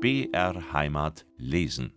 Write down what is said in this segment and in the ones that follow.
BR Heimat lesen.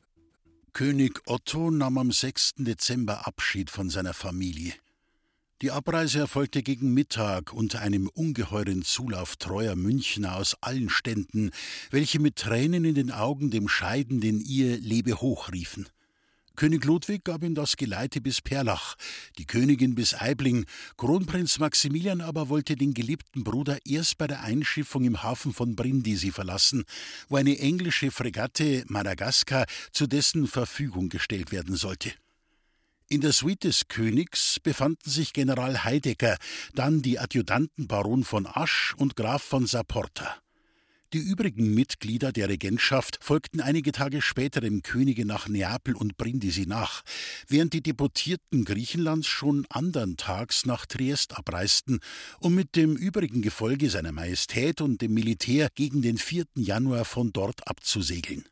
König Otto nahm am 6. Dezember Abschied von seiner Familie. Die Abreise erfolgte gegen Mittag unter einem ungeheuren Zulauf treuer Münchner aus allen Ständen, welche mit Tränen in den Augen dem Scheidenden ihr Lebehoch riefen. König Ludwig gab ihm das Geleite bis Perlach, die Königin bis Aibling, Kronprinz Maximilian aber wollte den geliebten Bruder erst bei der Einschiffung im Hafen von Brindisi verlassen, wo eine englische Fregatte Madagaskar zu dessen Verfügung gestellt werden sollte. In der Suite des Königs befanden sich General Heidecker, dann die Adjutanten Baron von Asch und Graf von Saporta. Die übrigen Mitglieder der Regentschaft folgten einige Tage später dem Könige nach Neapel und Brindisi nach, während die Deputierten Griechenlands schon andern Tags nach Triest abreisten, um mit dem übrigen Gefolge seiner Majestät und dem Militär gegen den 4. Januar von dort abzusegeln.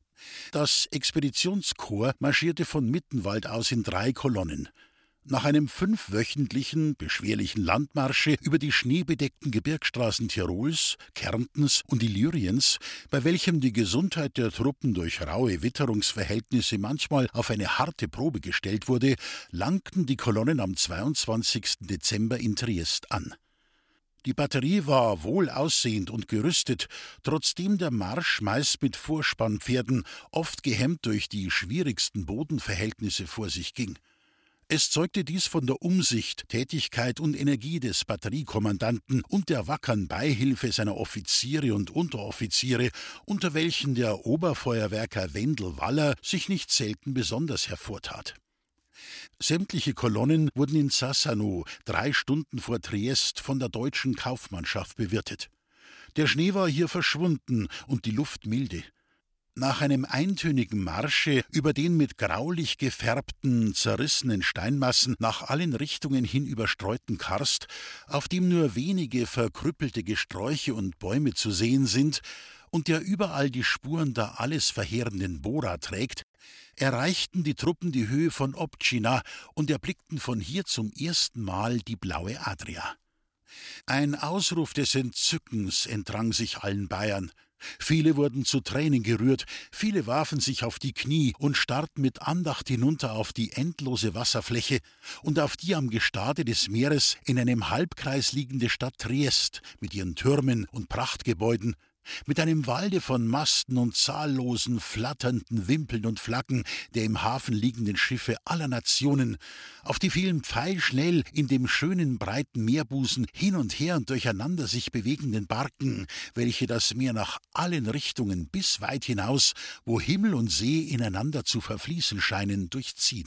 Das Expeditionskorps marschierte von Mittenwald aus in 3 Kolonnen. Nach einem 5-wöchentlichen, beschwerlichen Landmarsche über die schneebedeckten Gebirgsstraßen Tirols, Kärntens und Illyriens, bei welchem die Gesundheit der Truppen durch raue Witterungsverhältnisse manchmal auf eine harte Probe gestellt wurde, langten die Kolonnen am 22. Dezember in Triest an. Die Batterie war wohl aussehend und gerüstet, trotzdem der Marsch meist mit Vorspannpferden, oft gehemmt durch die schwierigsten Bodenverhältnisse, vor sich ging. Es zeugte dies von der Umsicht, Tätigkeit und Energie des Batteriekommandanten und der wackern Beihilfe seiner Offiziere und Unteroffiziere, unter welchen der Oberfeuerwerker Wendel Waller sich nicht selten besonders hervortat. Sämtliche Kolonnen wurden in Sassano, 3 Stunden vor Triest, von der deutschen Kaufmannschaft bewirtet. Der Schnee war hier verschwunden und die Luft milde. Nach einem eintönigen Marsche über den mit graulich gefärbten, zerrissenen Steinmassen nach allen Richtungen hin überstreuten Karst, auf dem nur wenige verkrüppelte Gesträuche und Bäume zu sehen sind und der überall die Spuren der alles verheerenden Bora trägt, erreichten die Truppen die Höhe von Obczyna und erblickten von hier zum ersten Mal die blaue Adria. Ein Ausruf des Entzückens entrang sich allen Bayern. Viele wurden zu Tränen gerührt, viele warfen sich auf die Knie und starrten mit Andacht hinunter auf die endlose Wasserfläche und auf die am Gestade des Meeres in einem Halbkreis liegende Stadt Triest mit ihren Türmen und Prachtgebäuden, mit einem Walde von Masten und zahllosen, flatternden Wimpeln und Flaggen der im Hafen liegenden Schiffe aller Nationen, auf die vielen pfeilschnell in dem schönen, breiten Meerbusen hin und her und durcheinander sich bewegenden Barken, welche das Meer nach allen Richtungen bis weit hinaus, wo Himmel und See ineinander zu verfließen scheinen, durchziehen.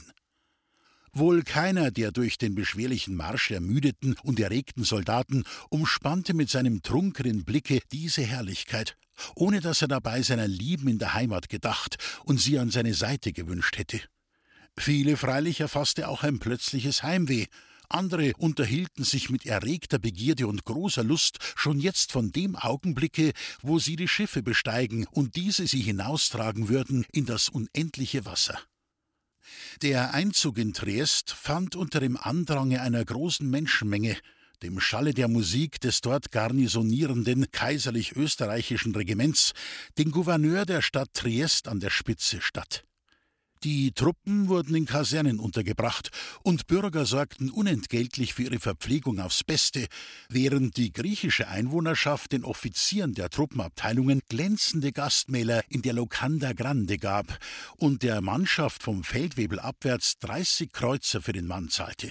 Wohl keiner der durch den beschwerlichen Marsch ermüdeten und erregten Soldaten umspannte mit seinem trunkenen Blicke diese Herrlichkeit, ohne dass er dabei seiner Lieben in der Heimat gedacht und sie an seine Seite gewünscht hätte. Viele freilich erfasste auch ein plötzliches Heimweh, andere unterhielten sich mit erregter Begierde und großer Lust schon jetzt von dem Augenblicke, wo sie die Schiffe besteigen und diese sie hinaustragen würden in das unendliche Wasser. Der Einzug in Triest fand unter dem Andrange einer großen Menschenmenge, dem Schalle der Musik des dort garnisonierenden kaiserlich-österreichischen Regiments, den Gouverneur der Stadt Triest an der Spitze statt. Die Truppen wurden in Kasernen untergebracht und Bürger sorgten unentgeltlich für ihre Verpflegung aufs Beste, während die griechische Einwohnerschaft den Offizieren der Truppenabteilungen glänzende Gastmähler in der Locanda Grande gab und der Mannschaft vom Feldwebel abwärts 30 Kreuzer für den Mann zahlte.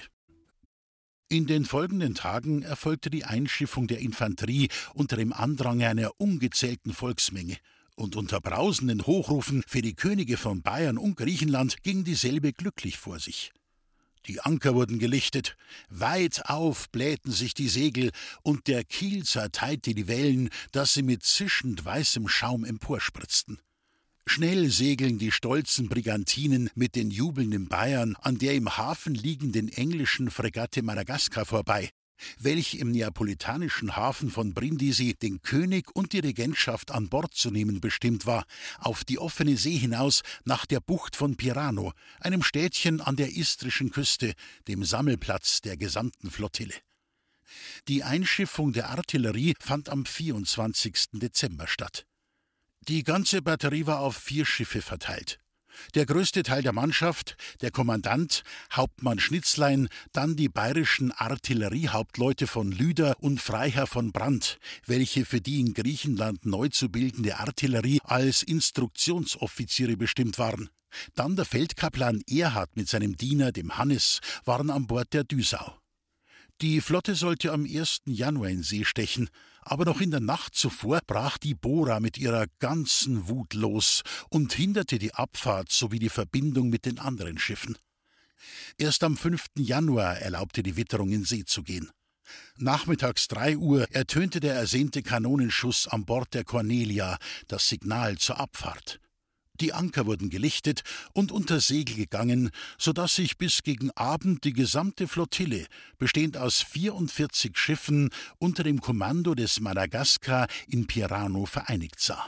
In den folgenden Tagen erfolgte die Einschiffung der Infanterie unter dem Andrange einer ungezählten Volksmenge. Und unter brausenden Hochrufen für die Könige von Bayern und Griechenland ging dieselbe glücklich vor sich. Die Anker wurden gelichtet, weit auf blähten sich die Segel, und der Kiel zerteilte die Wellen, dass sie mit zischend weißem Schaum emporspritzten. Schnell segeln die stolzen Brigantinen mit den jubelnden Bayern an der im Hafen liegenden englischen Fregatte Madagaskar vorbei, welch im neapolitanischen Hafen von Brindisi den König und die Regentschaft an Bord zu nehmen bestimmt war, auf die offene See hinaus nach der Bucht von Pirano, einem Städtchen an der istrischen Küste, dem Sammelplatz der gesamten Flottille. Die Einschiffung der Artillerie fand am 24. Dezember statt. Die ganze Batterie war auf 4 Schiffe verteilt. Der größte Teil der Mannschaft, der Kommandant, Hauptmann Schnitzlein, dann die bayerischen Artilleriehauptleute von Lüder und Freiherr von Brandt, welche für die in Griechenland neu zu bildende Artillerie als Instruktionsoffiziere bestimmt waren. Dann der Feldkaplan Erhard mit seinem Diener, dem Hannes, waren an Bord der Düsau. Die Flotte sollte am 1. Januar in See stechen, aber noch in der Nacht zuvor brach die Bora mit ihrer ganzen Wut los und hinderte die Abfahrt sowie die Verbindung mit den anderen Schiffen. Erst am 5. Januar erlaubte die Witterung in See zu gehen. Nachmittags 3 Uhr ertönte der ersehnte Kanonenschuss an Bord der Cornelia, das Signal zur Abfahrt. Die Anker wurden gelichtet und unter Segel gegangen, so dass sich bis gegen Abend die gesamte Flottille, bestehend aus 44 Schiffen, unter dem Kommando des Madagaskar in Pirano vereinigt sah.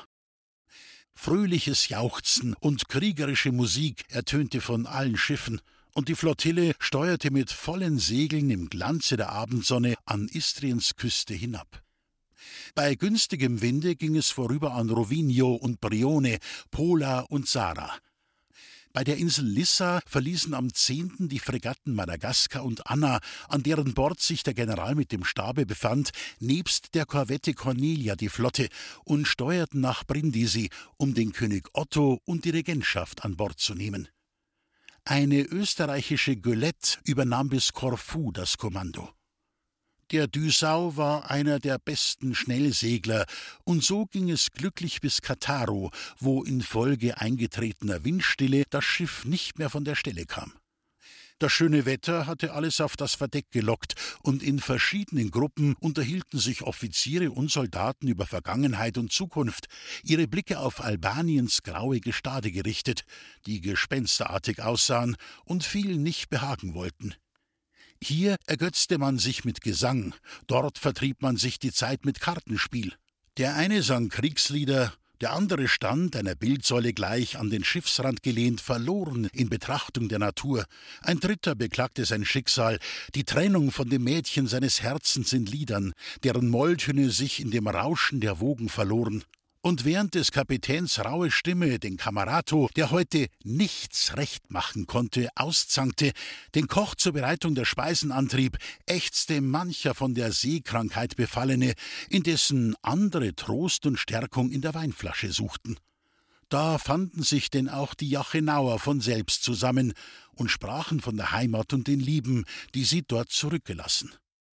Fröhliches Jauchzen und kriegerische Musik ertönte von allen Schiffen, und die Flottille steuerte mit vollen Segeln im Glanze der Abendsonne an Istriens Küste hinab. Bei günstigem Winde ging es vorüber an Rovigno und Brione, Pola und Zara. Bei der Insel Lissa verließen am 10. die Fregatten Madagaskar und Anna, an deren Bord sich der General mit dem Stabe befand, nebst der Korvette Cornelia die Flotte und steuerten nach Brindisi, um den König Otto und die Regentschaft an Bord zu nehmen. Eine österreichische Goélette übernahm bis Korfu das Kommando. Der Düsau war einer der besten Schnellsegler, und so ging es glücklich bis Cattaro, wo infolge eingetretener Windstille das Schiff nicht mehr von der Stelle kam. Das schöne Wetter hatte alles auf das Verdeck gelockt, und in verschiedenen Gruppen unterhielten sich Offiziere und Soldaten über Vergangenheit und Zukunft, ihre Blicke auf Albaniens graue Gestade gerichtet, die gespensterartig aussahen und vielen nicht behagen wollten. Hier ergötzte man sich mit Gesang, dort vertrieb man sich die Zeit mit Kartenspiel. Der eine sang Kriegslieder, der andere stand, einer Bildsäule gleich, an den Schiffsrand gelehnt, verloren in Betrachtung der Natur. Ein dritter beklagte sein Schicksal, die Trennung von dem Mädchen seines Herzens in Liedern, deren Molltöne sich in dem Rauschen der Wogen verloren. Und während des Kapitäns raue Stimme den Camerato, der heute nichts recht machen konnte, auszankte, den Koch zur Bereitung der Speisen antrieb, ächzte mancher von der Seekrankheit Befallene, indessen andere Trost und Stärkung in der Weinflasche suchten. Da fanden sich denn auch die Jachenauer von selbst zusammen und sprachen von der Heimat und den Lieben, die sie dort zurückgelassen.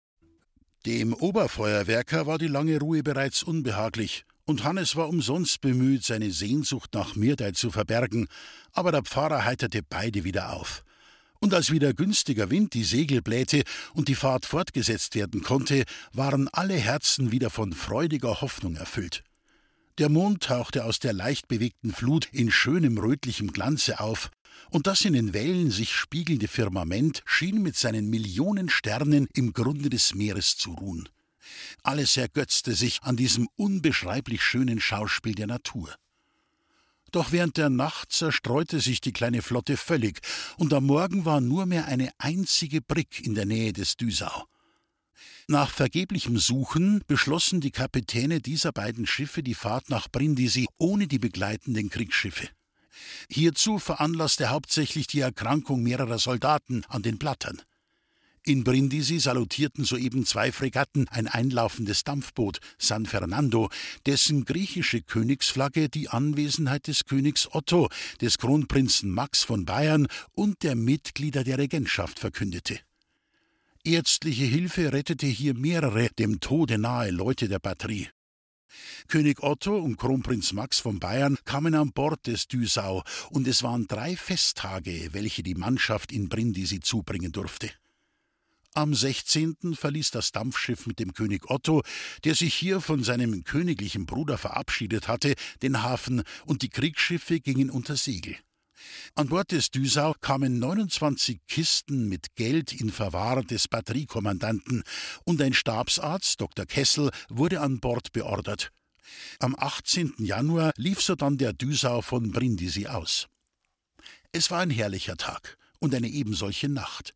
Dem Oberfeuerwerker war die lange Ruhe bereits unbehaglich, und Hannes war umsonst bemüht, seine Sehnsucht nach Mirdei zu verbergen, aber der Pfarrer heiterte beide wieder auf. Und als wieder günstiger Wind die Segel blähte und die Fahrt fortgesetzt werden konnte, waren alle Herzen wieder von freudiger Hoffnung erfüllt. Der Mond tauchte aus der leicht bewegten Flut in schönem rötlichem Glanze auf, und das in den Wellen sich spiegelnde Firmament schien mit seinen Millionen Sternen im Grunde des Meeres zu ruhen. Alles ergötzte sich an diesem unbeschreiblich schönen Schauspiel der Natur. Doch während der Nacht zerstreute sich die kleine Flotte völlig, und am Morgen war nur mehr eine einzige Brigg in der Nähe des Düsau. Nach vergeblichem Suchen beschlossen die Kapitäne dieser beiden Schiffe die Fahrt nach Brindisi ohne die begleitenden Kriegsschiffe. Hierzu veranlasste hauptsächlich die Erkrankung mehrerer Soldaten an den Blattern. In Brindisi salutierten soeben 2 Fregatten ein einlaufendes Dampfboot, San Fernando, dessen griechische Königsflagge die Anwesenheit des Königs Otto, des Kronprinzen Max von Bayern und der Mitglieder der Regentschaft verkündete. Ärztliche Hilfe rettete hier mehrere dem Tode nahe Leute der Batterie. König Otto und Kronprinz Max von Bayern kamen an Bord des Düsau, und es waren 3 Festtage, welche die Mannschaft in Brindisi zubringen durfte. Am 16. verließ das Dampfschiff mit dem König Otto, der sich hier von seinem königlichen Bruder verabschiedet hatte, den Hafen, und die Kriegsschiffe gingen unter Segel. An Bord des Düsau kamen 29 Kisten mit Geld in Verwahr des Batteriekommandanten, und ein Stabsarzt, Dr. Kessel, wurde an Bord beordert. Am 18. Januar lief sodann der Düsau von Brindisi aus. Es war ein herrlicher Tag und eine ebensolche Nacht.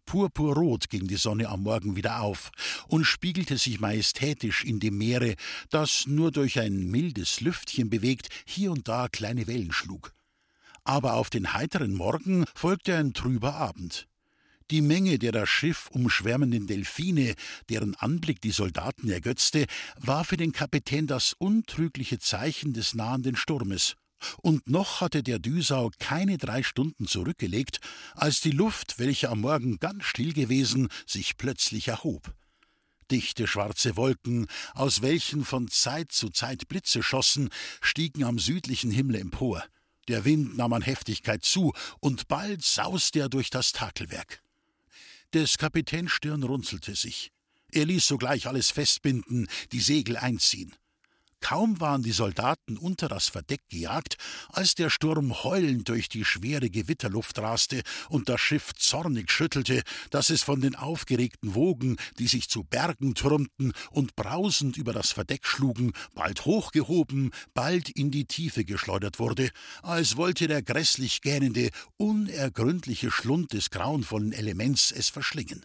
purpurrot gegen die Sonne am Morgen wieder auf und spiegelte sich majestätisch in dem Meere, das nur durch ein mildes Lüftchen bewegt hier und da kleine Wellen schlug. Aber auf den heiteren Morgen folgte ein trüber Abend. Die Menge der das Schiff umschwärmenden Delphine, deren Anblick die Soldaten ergötzte, war für den Kapitän das untrügliche Zeichen des nahenden Sturmes. Und noch hatte der Düsau keine 3 Stunden zurückgelegt, als die Luft, welche am Morgen ganz still gewesen, sich plötzlich erhob. Dichte schwarze Wolken, aus welchen von Zeit zu Zeit Blitze schossen, stiegen am südlichen Himmel empor. Der Wind nahm an Heftigkeit zu, und bald sauste er durch das Takelwerk. Des Kapitäns Stirn runzelte sich. Er ließ sogleich alles festbinden, die Segel einziehen. Kaum waren die Soldaten unter das Verdeck gejagt, als der Sturm heulend durch die schwere Gewitterluft raste und das Schiff zornig schüttelte, dass es von den aufgeregten Wogen, die sich zu Bergen türmten und brausend über das Verdeck schlugen, bald hochgehoben, bald in die Tiefe geschleudert wurde, als wollte der grässlich gähnende, unergründliche Schlund des grauenvollen Elements es verschlingen.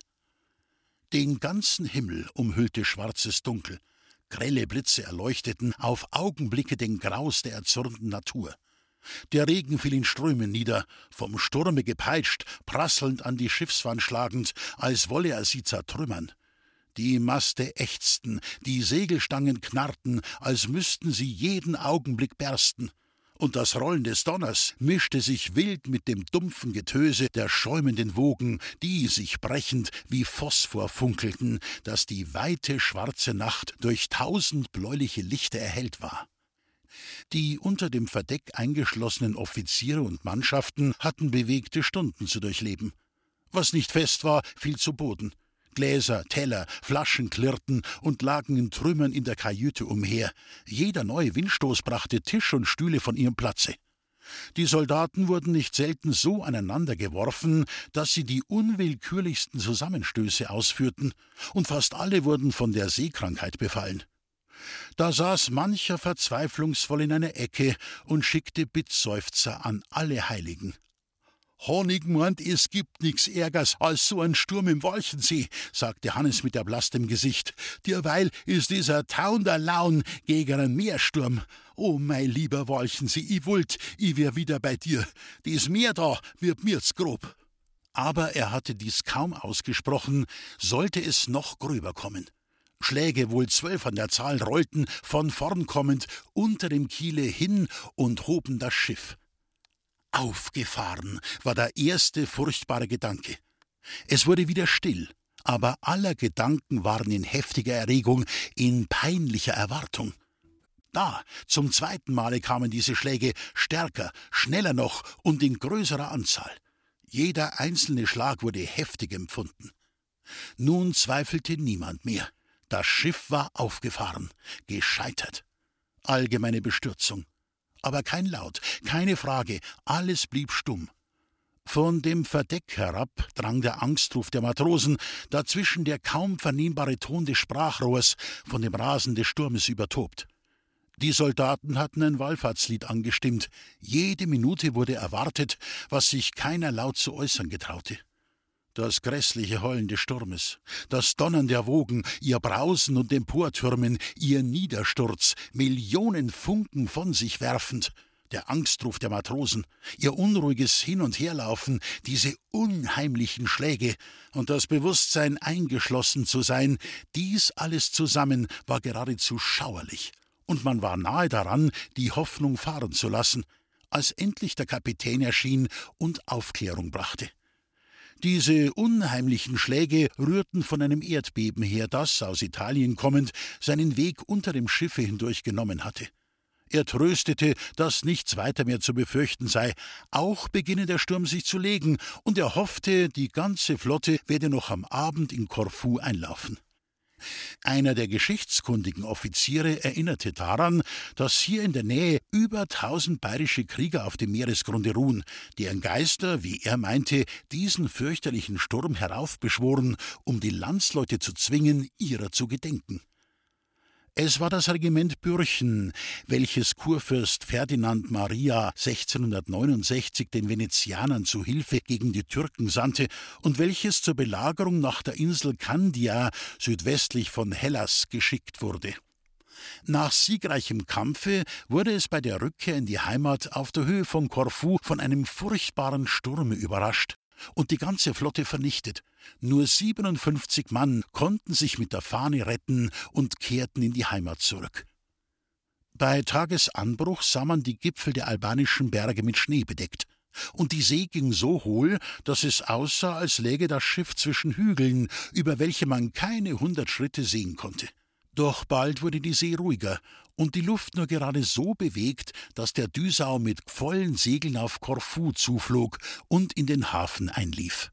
Den ganzen Himmel umhüllte schwarzes Dunkel. Grelle Blitze erleuchteten auf Augenblicke den Graus der erzürnten Natur. Der Regen fiel in Strömen nieder, vom Sturme gepeitscht, prasselnd an die Schiffswand schlagend, als wolle er sie zertrümmern. Die Maste ächzten, die Segelstangen knarrten, als müssten sie jeden Augenblick bersten. Und das Rollen des Donners mischte sich wild mit dem dumpfen Getöse der schäumenden Wogen, die sich brechend wie Phosphor funkelten, dass die weite schwarze Nacht durch 1000 bläuliche Lichter erhellt war. Die unter dem Verdeck eingeschlossenen Offiziere und Mannschaften hatten bewegte Stunden zu durchleben. Was nicht fest war, fiel zu Boden. Gläser, Teller, Flaschen klirrten und lagen in Trümmern in der Kajüte umher. Jeder neue Windstoß brachte Tisch und Stühle von ihrem Platze. Die Soldaten wurden nicht selten so aneinander geworfen, dass sie die unwillkürlichsten Zusammenstöße ausführten, und fast alle wurden von der Seekrankheit befallen. Da saß mancher verzweiflungsvoll in einer Ecke und schickte Bittseufzer an alle Heiligen. »Honig meint, es gibt nix Ärgers als so ein Sturm im Walchensee«, sagte Hannes mit erblasstem Gesicht. »Derweil ist dieser tauender Laun gegen einen Meersturm. Oh, mein lieber Walchensee, ich wollt, ich wär wieder bei dir. Das Meer da wird mir's grob.« Aber er hatte dies kaum ausgesprochen, sollte es noch gröber kommen. Schläge, wohl 12 an der Zahl, rollten, von vorn kommend, unter dem Kiele hin und hoben das Schiff. Aufgefahren war der erste furchtbare Gedanke. Es wurde wieder still, aber aller Gedanken waren in heftiger Erregung, in peinlicher Erwartung. Da, zum 2. Male kamen diese Schläge, stärker, schneller noch und in größerer Anzahl. Jeder einzelne Schlag wurde heftig empfunden. Nun zweifelte niemand mehr. Das Schiff war aufgefahren, gescheitert. Allgemeine Bestürzung. Aber kein Laut, keine Frage, alles blieb stumm. Von dem Verdeck herab drang der Angstruf der Matrosen, dazwischen der kaum vernehmbare Ton des Sprachrohrs, von dem Rasen des Sturmes übertobt. Die Soldaten hatten ein Wallfahrtslied angestimmt. Jede Minute wurde erwartet, was sich keiner laut zu äußern getraute. Das grässliche Heulen des Sturmes, das Donnern der Wogen, ihr Brausen und Emportürmen, ihr Niedersturz, Millionen Funken von sich werfend, der Angstruf der Matrosen, ihr unruhiges Hin- und Herlaufen, diese unheimlichen Schläge und das Bewusstsein, eingeschlossen zu sein, dies alles zusammen war geradezu schauerlich, und man war nahe daran, die Hoffnung fahren zu lassen, als endlich der Kapitän erschien und Aufklärung brachte. Diese unheimlichen Schläge rührten von einem Erdbeben her, das, aus Italien kommend, seinen Weg unter dem Schiffe hindurch genommen hatte. Er tröstete, dass nichts weiter mehr zu befürchten sei, auch beginne der Sturm sich zu legen, und er hoffte, die ganze Flotte werde noch am Abend in Korfu einlaufen. Einer der geschichtskundigen Offiziere erinnerte daran, dass hier in der Nähe über 1000 bayerische Krieger auf dem Meeresgrunde ruhen, deren Geister, wie er meinte, diesen fürchterlichen Sturm heraufbeschworen, um die Landsleute zu zwingen, ihrer zu gedenken. Es war das Regiment Bürchen, welches Kurfürst Ferdinand Maria 1669 den Venezianern zu Hilfe gegen die Türken sandte und welches zur Belagerung nach der Insel Candia südwestlich von Hellas geschickt wurde. Nach siegreichem Kampfe wurde es bei der Rückkehr in die Heimat auf der Höhe von Korfu von einem furchtbaren Sturme überrascht und die ganze Flotte vernichtet. Nur 57 Mann konnten sich mit der Fahne retten und kehrten in die Heimat zurück. Bei Tagesanbruch sah man die Gipfel der albanischen Berge mit Schnee bedeckt, und die See ging so hohl, dass es aussah, als läge das Schiff zwischen Hügeln, über welche man keine 100 Schritte sehen konnte. Doch bald wurde die See ruhiger und die Luft nur gerade so bewegt, dass der Düsau mit vollen Segeln auf Korfu zuflog und in den Hafen einlief.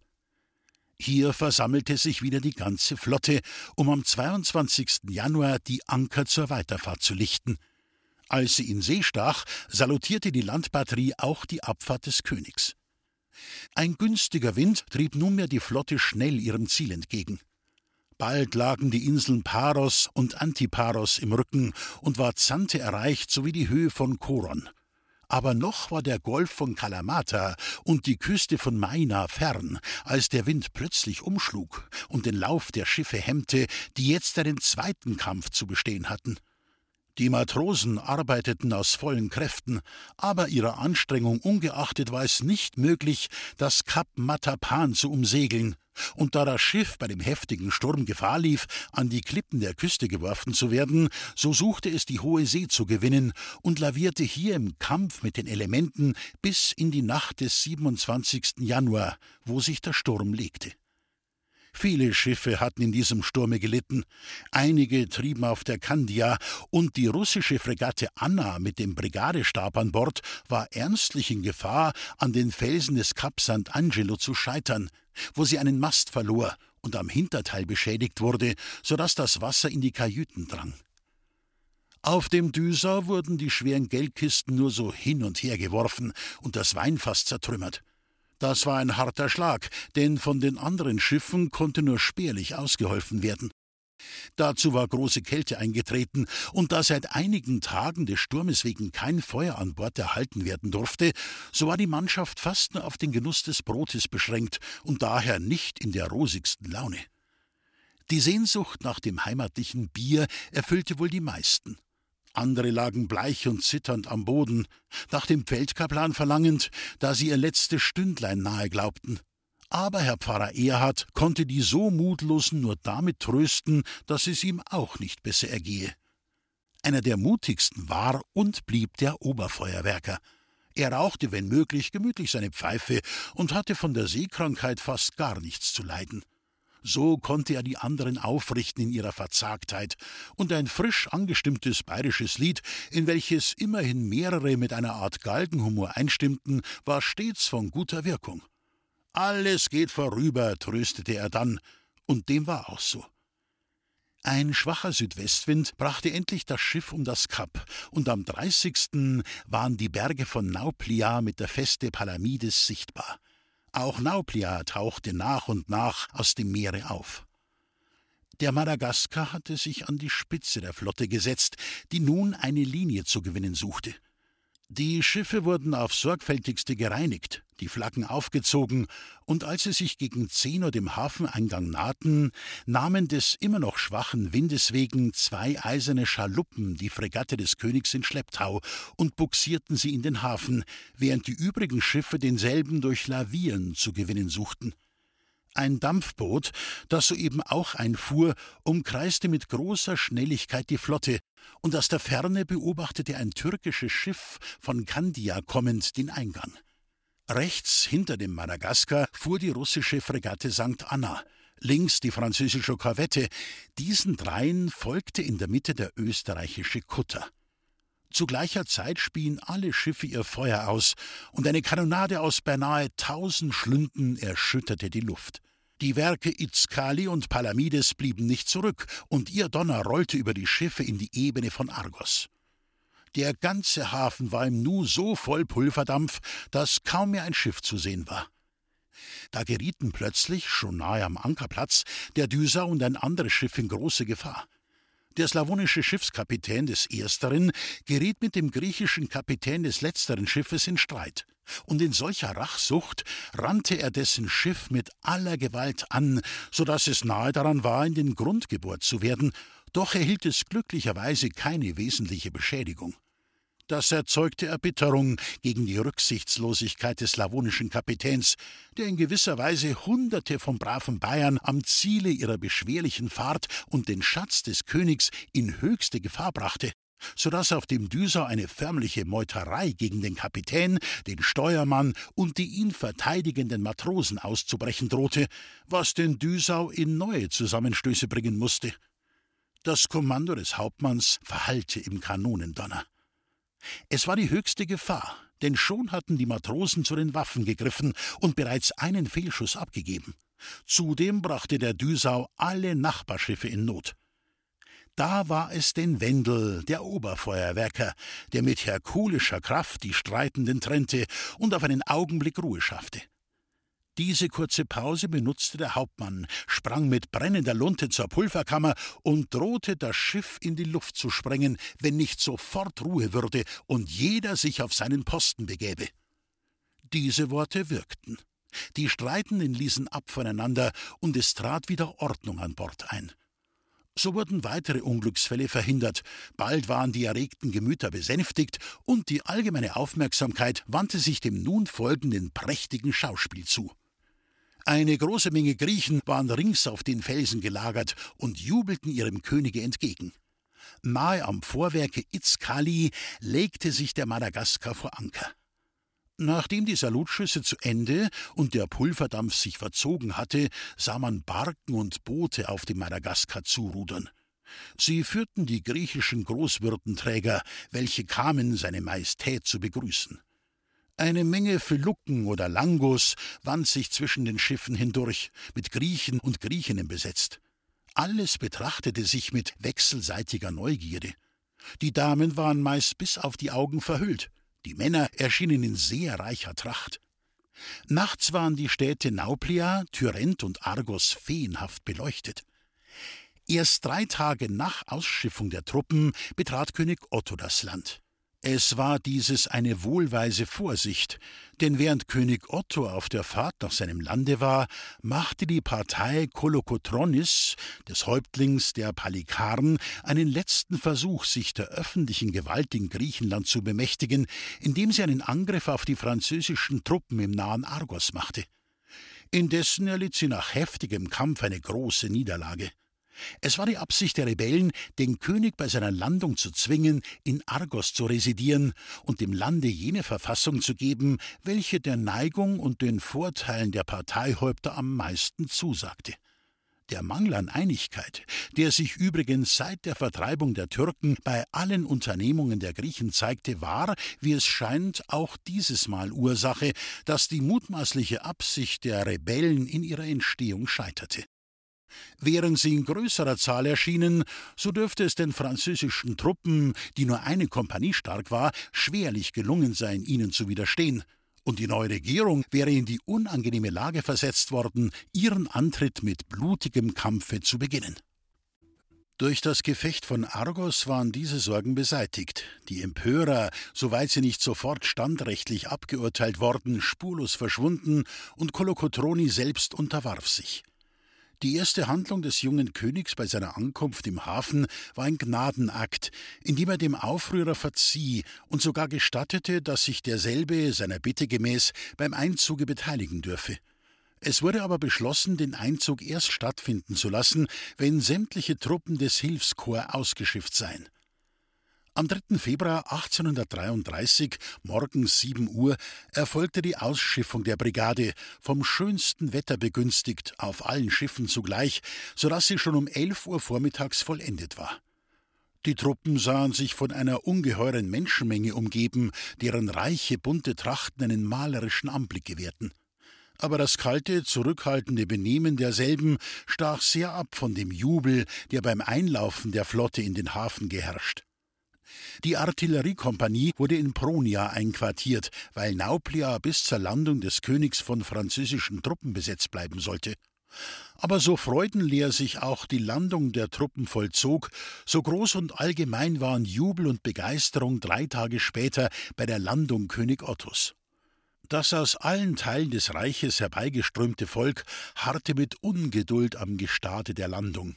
Hier versammelte sich wieder die ganze Flotte, um am 22. Januar die Anker zur Weiterfahrt zu lichten. Als sie in See stach, salutierte die Landbatterie auch die Abfahrt des Königs. Ein günstiger Wind trieb nunmehr die Flotte schnell ihrem Ziel entgegen. Bald lagen die Inseln Paros und Antiparos im Rücken und war Zante erreicht sowie die Höhe von Koron. Aber noch war der Golf von Kalamata und die Küste von Maina fern, als der Wind plötzlich umschlug und den Lauf der Schiffe hemmte, die jetzt einen zweiten Kampf zu bestehen hatten. Die Matrosen arbeiteten aus vollen Kräften, aber ihrer Anstrengung ungeachtet war es nicht möglich, das Kap Matapan zu umsegeln, und da das Schiff bei dem heftigen Sturm Gefahr lief, an die Klippen der Küste geworfen zu werden, so suchte es die hohe See zu gewinnen und lavierte hier im Kampf mit den Elementen bis in die Nacht des 27. Januar, wo sich der Sturm legte. Viele Schiffe hatten in diesem Sturme gelitten. Einige trieben auf der Candia, und die russische Fregatte Anna mit dem Brigadestab an Bord war ernstlich in Gefahr, an den Felsen des Kap Sant'Angelo zu scheitern, wo sie einen Mast verlor und am Hinterteil beschädigt wurde, so dass das Wasser in die Kajüten drang. Auf dem Düsau wurden die schweren Geldkisten nur so hin und her geworfen und das Weinfass zertrümmert. Das war ein harter Schlag, denn von den anderen Schiffen konnte nur spärlich ausgeholfen werden. Dazu war große Kälte eingetreten, und da seit einigen Tagen des Sturmes wegen kein Feuer an Bord erhalten werden durfte, so war die Mannschaft fast nur auf den Genuss des Brotes beschränkt und daher nicht in der rosigsten Laune. Die Sehnsucht nach dem heimatlichen Bier erfüllte wohl die meisten. Andere lagen bleich und zitternd am Boden, nach dem Feldkaplan verlangend, da sie ihr letztes Stündlein nahe glaubten. Aber Herr Pfarrer Erhard konnte die so Mutlosen nur damit trösten, dass es ihm auch nicht besser ergehe. Einer der mutigsten war und blieb der Oberfeuerwerker. Er rauchte, wenn möglich, gemütlich seine Pfeife und hatte von der Seekrankheit fast gar nichts zu leiden. So konnte er die anderen aufrichten in ihrer Verzagtheit, und ein frisch angestimmtes bayerisches Lied, in welches immerhin mehrere mit einer Art Galgenhumor einstimmten, war stets von guter Wirkung. »Alles geht vorüber«, tröstete er dann, und dem war auch so. Ein schwacher Südwestwind brachte endlich das Schiff um das Kap, und am 30. waren die Berge von Nauplia mit der Feste Palamides sichtbar. Auch Nauplia tauchte nach und nach aus dem Meere auf. Der Madagaskar hatte sich an die Spitze der Flotte gesetzt, die nun eine Linie zu gewinnen suchte. Die Schiffe wurden aufs Sorgfältigste gereinigt, die Flaggen aufgezogen, und als sie sich gegen 10 Uhr dem Hafeneingang nahten, nahmen des immer noch schwachen Windes wegen 2 eiserne Schaluppen die Fregatte des Königs in Schlepptau und bugsierten sie in den Hafen, während die übrigen Schiffe denselben durch Lavieren zu gewinnen suchten. Ein Dampfboot, das soeben auch einfuhr, umkreiste mit großer Schnelligkeit die Flotte, und aus der Ferne beobachtete ein türkisches Schiff von Candia kommend den Eingang. Rechts hinter dem Madagaskar fuhr die russische Fregatte St. Anna, links die französische Korvette, diesen dreien folgte in der Mitte der österreichische Kutter. Zu gleicher Zeit spien alle Schiffe ihr Feuer aus, und eine Kanonade aus beinahe 1000 Schlünden erschütterte die Luft. Die Werke Izkali und Palamides blieben nicht zurück, und ihr Donner rollte über die Schiffe in die Ebene von Argos. Der ganze Hafen war im Nu so voll Pulverdampf, dass kaum mehr ein Schiff zu sehen war. Da gerieten plötzlich, schon nahe am Ankerplatz, der Düsau und ein anderes Schiff in große Gefahr. Der slawonische Schiffskapitän des Ersteren geriet mit dem griechischen Kapitän des letzteren Schiffes in Streit. Und in solcher Rachsucht rannte er dessen Schiff mit aller Gewalt an, so dass es nahe daran war, in den Grund gebohrt zu werden, doch erhielt es glücklicherweise keine wesentliche Beschädigung. Das erzeugte Erbitterung gegen die Rücksichtslosigkeit des slawonischen Kapitäns, der in gewisser Weise Hunderte von braven Bayern am Ziele ihrer beschwerlichen Fahrt und den Schatz des Königs in höchste Gefahr brachte, so dass auf dem Düsau eine förmliche Meuterei gegen den Kapitän, den Steuermann und die ihn verteidigenden Matrosen auszubrechen drohte, was den Düsau in neue Zusammenstöße bringen musste. Das Kommando des Hauptmanns verhallte im Kanonendonner. Es war die höchste Gefahr, denn schon hatten die Matrosen zu den Waffen gegriffen und bereits einen Fehlschuss abgegeben. Zudem brachte der Düsau alle Nachbarschiffe in Not. Da war es den Wendel, der Oberfeuerwerker, der mit herkulischer Kraft die Streitenden trennte und auf einen Augenblick Ruhe schaffte. Diese kurze Pause benutzte der Hauptmann, sprang mit brennender Lunte zur Pulverkammer und drohte, das Schiff in die Luft zu sprengen, wenn nicht sofort Ruhe würde und jeder sich auf seinen Posten begäbe. Diese Worte wirkten. Die Streitenden ließen ab voneinander und es trat wieder Ordnung an Bord ein. So wurden weitere Unglücksfälle verhindert, bald waren die erregten Gemüter besänftigt und die allgemeine Aufmerksamkeit wandte sich dem nun folgenden prächtigen Schauspiel zu. Eine große Menge Griechen waren rings auf den Felsen gelagert und jubelten ihrem Könige entgegen. Nahe am Vorwerke Itzkali legte sich der Madagaskar vor Anker. Nachdem die Salutschüsse zu Ende und der Pulverdampf sich verzogen hatte, sah man Barken und Boote auf dem Madagaskar zurudern. Sie führten die griechischen Großwürdenträger, welche kamen, seine Majestät zu begrüßen. Eine Menge Felucken oder Langos wand sich zwischen den Schiffen hindurch, mit Griechen und Griechinnen besetzt. Alles betrachtete sich mit wechselseitiger Neugierde. Die Damen waren meist bis auf die Augen verhüllt, die Männer erschienen in sehr reicher Tracht. Nachts waren die Städte Nauplia, Tyrent und Argos feenhaft beleuchtet. Erst 3 Tage nach Ausschiffung der Truppen betrat König Otto das Land. Es war dieses eine wohlweise Vorsicht, denn während König Otto auf der Fahrt nach seinem Lande war, machte die Partei Kolokotronis, des Häuptlings der Palikaren, einen letzten Versuch, sich der öffentlichen Gewalt in Griechenland zu bemächtigen, indem sie einen Angriff auf die französischen Truppen im nahen Argos machte. Indessen erlitt sie nach heftigem Kampf eine große Niederlage. Es war die Absicht der Rebellen, den König bei seiner Landung zu zwingen, in Argos zu residieren und dem Lande jene Verfassung zu geben, welche der Neigung und den Vorteilen der Parteihäupter am meisten zusagte. Der Mangel an Einigkeit, der sich übrigens seit der Vertreibung der Türken bei allen Unternehmungen der Griechen zeigte, war, wie es scheint, auch dieses Mal Ursache, dass die mutmaßliche Absicht der Rebellen in ihrer Entstehung scheiterte. Wären sie in größerer Zahl erschienen, so dürfte es den französischen Truppen, die nur eine Kompanie stark war, schwerlich gelungen sein, ihnen zu widerstehen, und die neue Regierung wäre in die unangenehme Lage versetzt worden, ihren Antritt mit blutigem Kampfe zu beginnen. Durch das Gefecht von Argos waren diese Sorgen beseitigt, die Empörer, soweit sie nicht sofort standrechtlich abgeurteilt worden, spurlos verschwunden, und Kolokotroni selbst unterwarf sich. Die erste Handlung des jungen Königs bei seiner Ankunft im Hafen war ein Gnadenakt, in dem er dem Aufrührer verzieh und sogar gestattete, dass sich derselbe seiner Bitte gemäß beim Einzuge beteiligen dürfe. Es wurde aber beschlossen, den Einzug erst stattfinden zu lassen, wenn sämtliche Truppen des Hilfskorps ausgeschifft seien. Am 3. Februar 1833, morgens 7 Uhr, erfolgte die Ausschiffung der Brigade, vom schönsten Wetter begünstigt, auf allen Schiffen zugleich, so dass sie schon um 11 Uhr vormittags vollendet war. Die Truppen sahen sich von einer ungeheuren Menschenmenge umgeben, deren reiche, bunte Trachten einen malerischen Anblick gewährten. Aber das kalte, zurückhaltende Benehmen derselben stach sehr ab von dem Jubel, der beim Einlaufen der Flotte in den Hafen geherrscht. Die Artilleriekompanie wurde in Pronia einquartiert, weil Nauplia bis zur Landung des Königs von französischen Truppen besetzt bleiben sollte. Aber so freudenleer sich auch die Landung der Truppen vollzog, so groß und allgemein waren Jubel und Begeisterung 3 Tage später bei der Landung König Ottos. Das aus allen Teilen des Reiches herbeigeströmte Volk harrte mit Ungeduld am Gestade der Landung.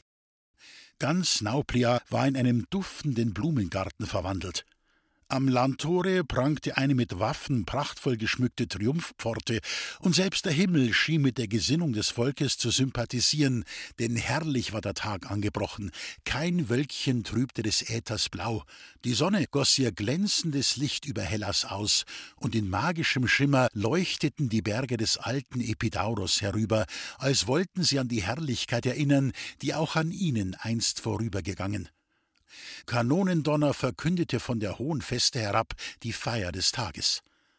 Ganz Nauplia war in einem duftenden Blumengarten verwandelt. Am Landtore prangte eine mit Waffen prachtvoll geschmückte Triumphpforte, und selbst der Himmel schien mit der Gesinnung des Volkes zu sympathisieren, denn herrlich war der Tag angebrochen, kein Wölkchen trübte des Äthers Blau, die Sonne goss ihr glänzendes Licht über Hellas aus, und in magischem Schimmer leuchteten die Berge des alten Epidauros herüber, als wollten sie an die Herrlichkeit erinnern, die auch an ihnen einst vorübergegangen. Kanonendonner verkündete von der hohen Feste herab die Feier des Tages.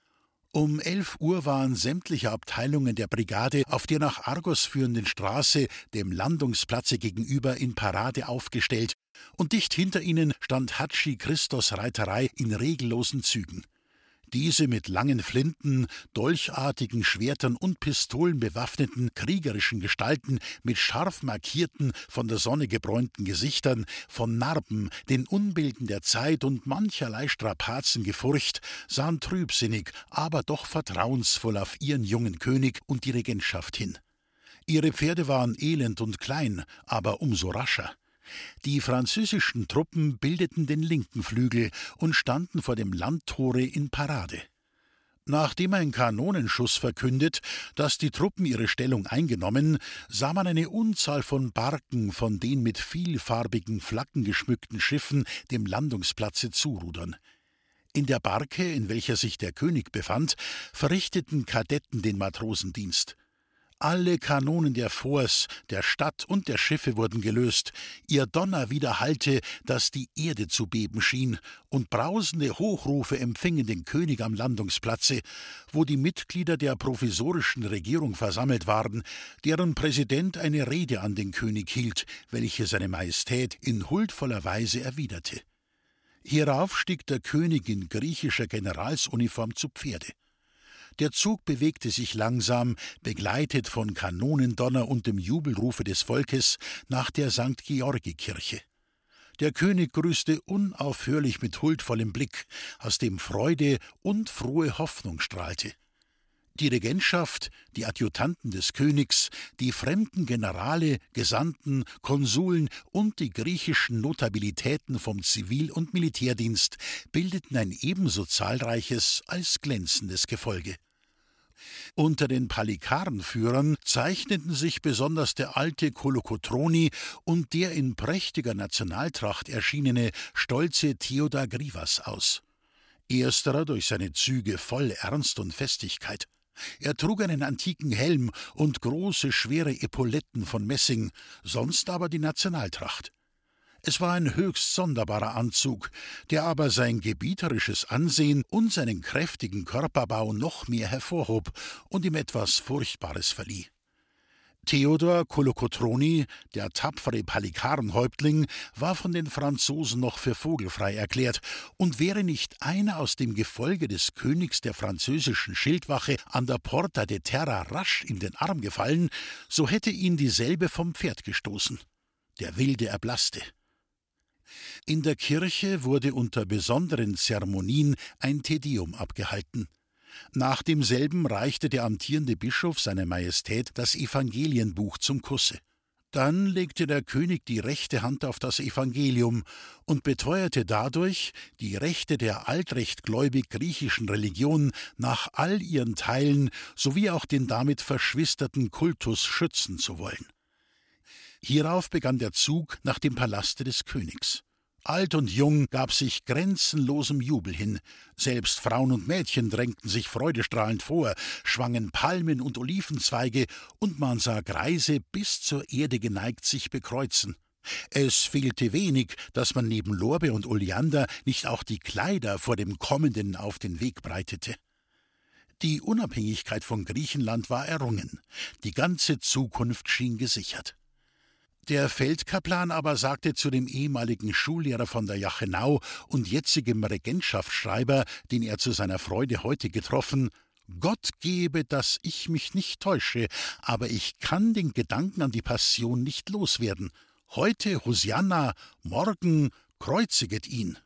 Um 11 Uhr waren sämtliche Abteilungen der Brigade auf der nach Argos führenden Straße, dem Landungsplatze gegenüber, in Parade aufgestellt, und dicht hinter ihnen stand Hatschi Christos Reiterei in regellosen Zügen. Diese mit langen Flinten, dolchartigen Schwertern und Pistolen bewaffneten kriegerischen Gestalten mit scharf markierten, von der Sonne gebräunten Gesichtern, von Narben, den Unbilden der Zeit und mancherlei Strapazen gefurcht, sahen trübsinnig, aber doch vertrauensvoll auf ihren jungen König und die Regentschaft hin. Ihre Pferde waren elend und klein, aber umso rascher. Die französischen Truppen bildeten den linken Flügel und standen vor dem Landtore in Parade. Nachdem ein Kanonenschuss verkündet, dass die Truppen ihre Stellung eingenommen, sah man eine Unzahl von Barken von den mit vielfarbigen Flaggen geschmückten Schiffen dem Landungsplatze zurudern. In der Barke, in welcher sich der König befand, verrichteten Kadetten den Matrosendienst. Alle Kanonen der Forts, der Stadt und der Schiffe wurden gelöst, ihr Donner widerhallte, dass die Erde zu beben schien, und brausende Hochrufe empfingen den König am Landungsplatze, wo die Mitglieder der provisorischen Regierung versammelt waren, deren Präsident eine Rede an den König hielt, welche seine Majestät in huldvoller Weise erwiderte. Hierauf stieg der König in griechischer Generalsuniform zu Pferde. Der Zug bewegte sich langsam, begleitet von Kanonendonner und dem Jubelrufe des Volkes, nach der St. Georgi-Kirche. Der König grüßte unaufhörlich mit huldvollem Blick, aus dem Freude und frohe Hoffnung strahlte. Die Regentschaft, die Adjutanten des Königs, die fremden Generale, Gesandten, Konsuln und die griechischen Notabilitäten vom Zivil- und Militärdienst bildeten ein ebenso zahlreiches als glänzendes Gefolge. Unter den Palikarenführern zeichneten sich besonders der alte Kolokotroni und der in prächtiger Nationaltracht erschienene stolze Theodor Grivas aus. Ersterer durch seine Züge voll Ernst und Festigkeit. Er trug einen antiken Helm und große, schwere Epauletten von Messing, sonst aber die Nationaltracht. Es war ein höchst sonderbarer Anzug, der aber sein gebieterisches Ansehen und seinen kräftigen Körperbau noch mehr hervorhob und ihm etwas Furchtbares verlieh. Theodor Kolokotroni, der tapfere Palikarenhäuptling, war von den Franzosen noch für vogelfrei erklärt, und wäre nicht einer aus dem Gefolge des Königs der französischen Schildwache an der Porta de Terra rasch in den Arm gefallen, so hätte ihn dieselbe vom Pferd gestoßen. Der Wilde erblaßte. In der Kirche wurde unter besonderen Zeremonien ein Tedeum abgehalten. Nach demselben reichte der amtierende Bischof seiner Majestät das Evangelienbuch zum Kusse. Dann legte der König die rechte Hand auf das Evangelium und beteuerte dadurch, die Rechte der altrechtgläubig griechischen Religion nach all ihren Teilen sowie auch den damit verschwisterten Kultus schützen zu wollen. Hierauf begann der Zug nach dem Palaste des Königs. Alt und Jung gab sich grenzenlosem Jubel hin. Selbst Frauen und Mädchen drängten sich freudestrahlend vor, schwangen Palmen und Olivenzweige, und man sah Greise bis zur Erde geneigt sich bekreuzen. Es fehlte wenig, dass man neben Lorbeer und Oleander nicht auch die Kleider vor dem Kommenden auf den Weg breitete. Die Unabhängigkeit von Griechenland war errungen. Die ganze Zukunft schien gesichert. Der Feldkaplan aber sagte zu dem ehemaligen Schullehrer von der Jachenau und jetzigem Regentschaftsschreiber, den er zu seiner Freude heute getroffen: Gott gebe, dass ich mich nicht täusche, aber ich kann den Gedanken an die Passion nicht loswerden. Heute Hosianna, morgen kreuziget ihn.